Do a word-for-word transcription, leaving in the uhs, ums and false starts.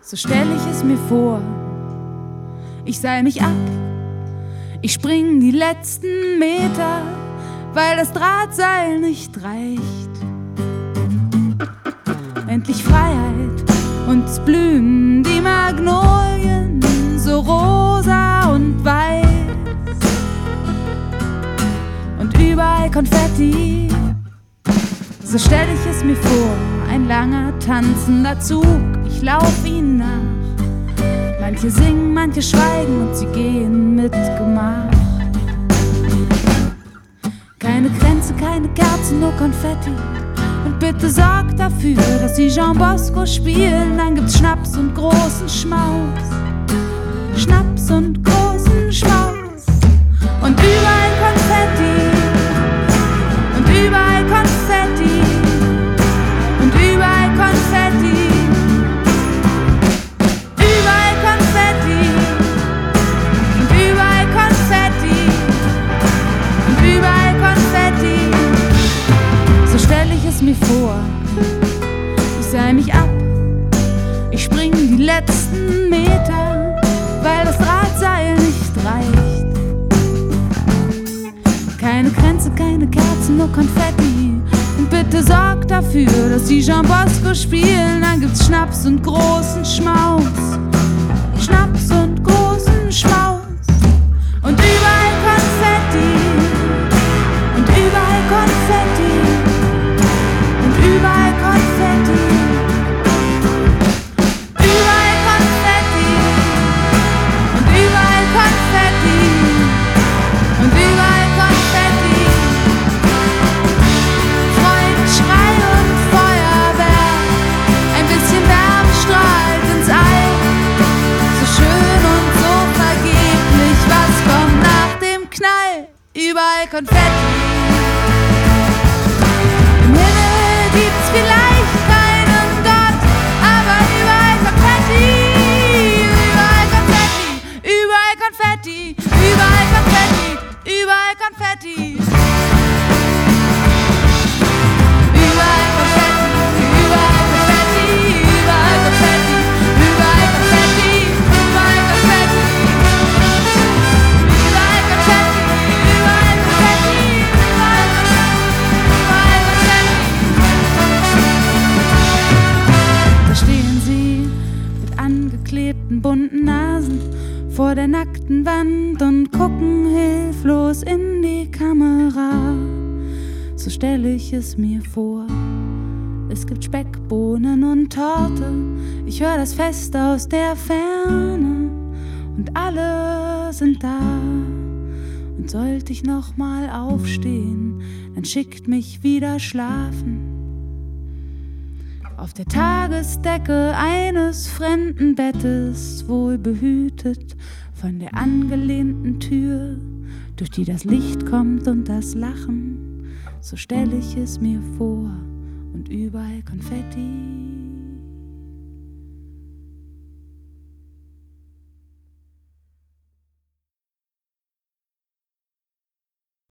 So stell ich es mir vor. Ich seil mich ab, ich spring die letzten Meter, weil das Drahtseil nicht reicht. Endlich Freiheit und es blühen die Magnolien so rosa und weiß und überall Konfetti. So stell ich es mir vor, ein langer tanzender Zug, ich lauf ihnen nach. Manche singen, manche schweigen und sie gehen mit Gemach. Keine Grenze, keine Kerzen, nur Konfetti. Und bitte sorgt dafür, dass sie Jean Bosco spielen. Dann gibt's Schnaps und großen Schmaus. Schnaps und großen Schmaus. Und überall Konfetti. Und überall Konfetti. Und überall Konfetti. Überall Konfetti. Und überall Konfetti. Und überall Konfetti. So stell ich es mir vor. Ich seil mich ab. Ich spring die letzten Meter, weil das Drahtseil nicht reicht. Keine Grenze, keine Kerzen, nur Konfetti. Und bitte sorgt dafür, dass sie Jean Bosco spielen. Dann gibt's Schnaps und großen Schmaus. Schnaps und großen Schmaus. Und überall Konfetti. Und überall Konfetti. Und überall Konfetti. Überall Konfetti. Und überall Konfetti. Und überall Konfetti. Freund, Schrei und Feuerwerk. Ein bisschen Wärme strahlt ins All. So schön und so vergeblich. Was kommt nach dem Knall? Überall Konfetti. Im Himmel gibt's vielleicht keinen Gott, aber überall Konfetti. Überall Konfetti. Überall Konfetti. Überall Konfetti. Überall Konfetti. Überall Konfetti. Überall Konfetti. Überall Konfetti. Überall Konfetti. Überall Konfetti. Überall Konfetti. Überall Konfetti. Überall Konfetti. Da stehen sie mit angeklebten bunten Nasen vor der nackten Wand und gucken hilflos in die Kamera. So stelle ich es mir vor. Es gibt Speck, Bohnen und Torte. Ich höre das Fest aus der Ferne und alle sind da. Und sollte ich noch mal aufstehen, dann schickt mich wieder schlafen. Auf der Tagesdecke eines fremden Bettes, wohl behütet von der angelehnten Tür, durch die das Licht kommt und das Lachen. So stell ich es mir vor und überall Konfetti.